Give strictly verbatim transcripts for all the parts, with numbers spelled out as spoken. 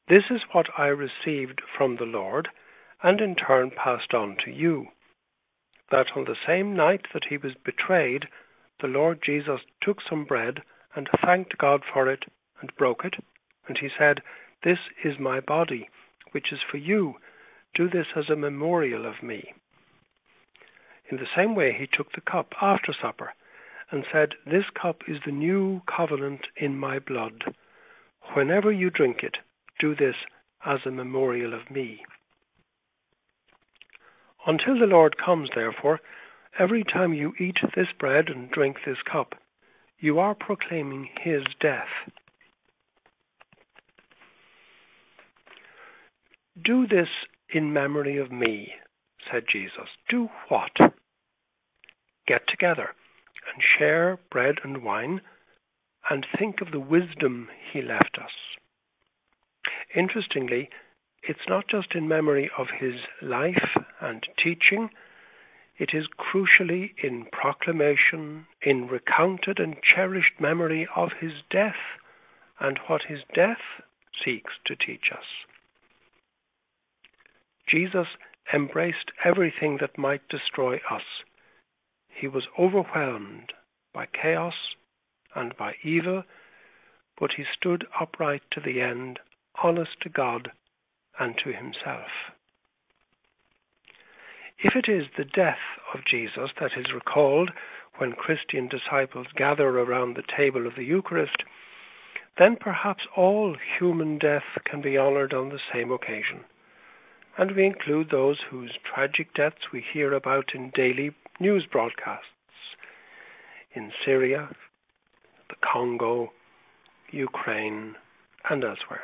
This is what I received from the Lord, and in turn passed on to you, that on the same night that he was betrayed, the Lord Jesus took some bread and thanked God for it and broke it, and he said, This is my body, which is for you. Do this as a memorial of me. In the same way he took the cup after supper and said, This cup is the new covenant in my blood. Whenever you drink it, do this as a memorial of me. Until the Lord comes, therefore, every time you eat this bread and drink this cup, you are proclaiming his death. Do this in memory of me, said Jesus. Do what? Get together and share bread and wine and think of the wisdom he left us. Interestingly, it's not just in memory of his life and teaching, it is crucially in proclamation, in recounted and cherished memory of his death and what his death seeks to teach us. Jesus embraced everything that might destroy us. He was overwhelmed by chaos and by evil, but he stood upright to the end, honest to God and to himself. If it is the death of Jesus that is recalled when Christian disciples gather around the table of the Eucharist, then perhaps all human death can be honored on the same occasion, and we include those whose tragic deaths we hear about in daily news broadcasts in Syria, the Congo, Ukraine, and elsewhere.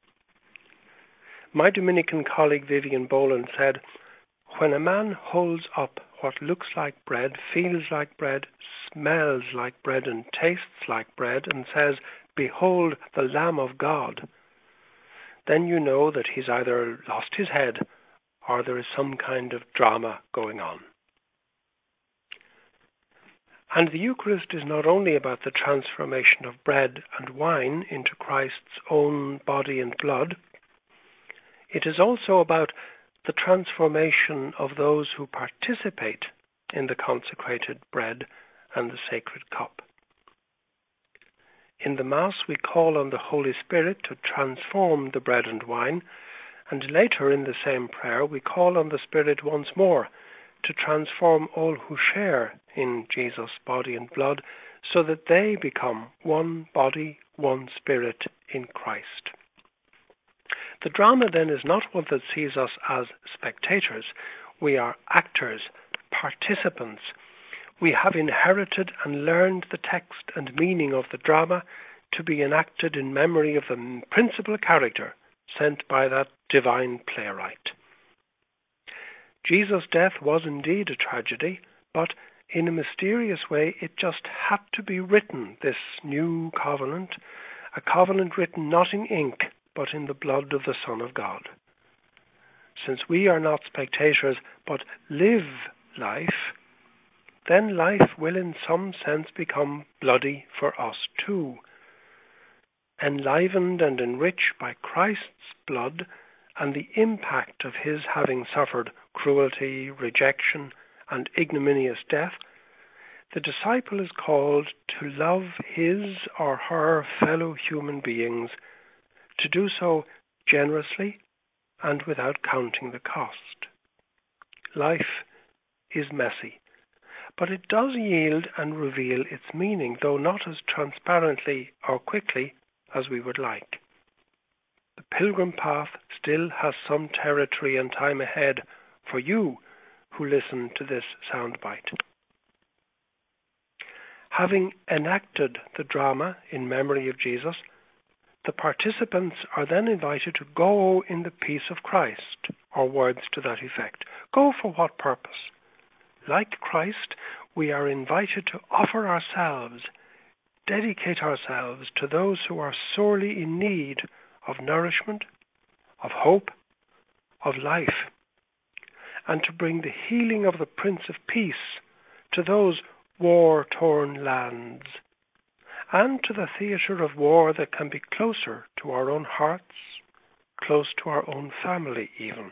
My Dominican colleague Vivian Boland said, When a man holds up what looks like bread, feels like bread, smells like bread, and tastes like bread, and says, Behold the Lamb of God, then you know that he's either lost his head or there is some kind of drama going on. And the Eucharist is not only about the transformation of bread and wine into Christ's own body and blood, it is also about the transformation of those who participate in the consecrated bread and the sacred cup. In the Mass, we call on the Holy Spirit to transform the bread and wine, and later in the same prayer, we call on the Spirit once more to transform all who share in Jesus' body and blood, so that they become one body, one spirit in Christ. The drama then is not one that sees us as spectators. We are actors, participants. We have inherited and learned the text and meaning of the drama to be enacted in memory of the principal character sent by that divine playwright. Jesus' death was indeed a tragedy, but in a mysterious way it just had to be written, this new covenant, a covenant written not in ink, but in the blood of the Son of God. Since we are not spectators, but live life, then life will in some sense become bloody for us too, enlivened and enriched by Christ's blood and the impact of his having suffered cruelty, rejection, and ignominious death. The disciple is called to love his or her fellow human beings, to do so generously and without counting the cost. Life is messy, but it does yield and reveal its meaning, though not as transparently or quickly as we would like. The pilgrim path still has some territory and time ahead for you who listen to this soundbite. Having enacted the drama in memory of Jesus, the participants are then invited to go in the peace of Christ, or words to that effect. Go for what purpose? Like Christ, we are invited to offer ourselves, dedicate ourselves to those who are sorely in need of nourishment, of hope, of life, and to bring the healing of the Prince of Peace to those war-torn lands, and to the theatre of war that can be closer to our own hearts, close to our own family even.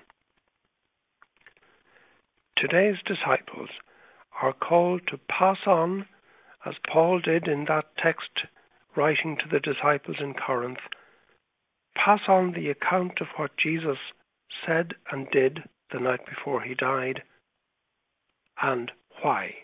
Today's disciples are called to pass on, as Paul did in that text writing to the disciples in Corinth, pass on the account of what Jesus said and did the night before he died, and why.